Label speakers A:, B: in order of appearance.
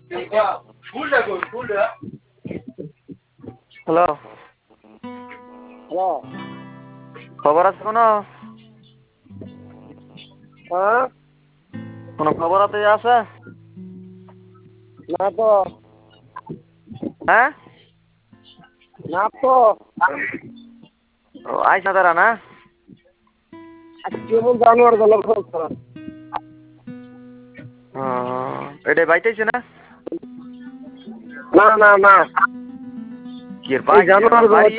A: Hello,
B: hello.
A: খবর আছে কোনো?
B: হ্যাঁ?
A: কোনো খবর আছে?
B: না তো।
A: হ্যাঁ?
B: না তো।
A: ও আইসা তারা না?
B: কেমন জানোয়ার গেল?
A: ও, এটা বাইতেছে না?
B: না না না,
A: কি
B: এই
A: বাইক
B: জানোয়ার
A: বাড়ি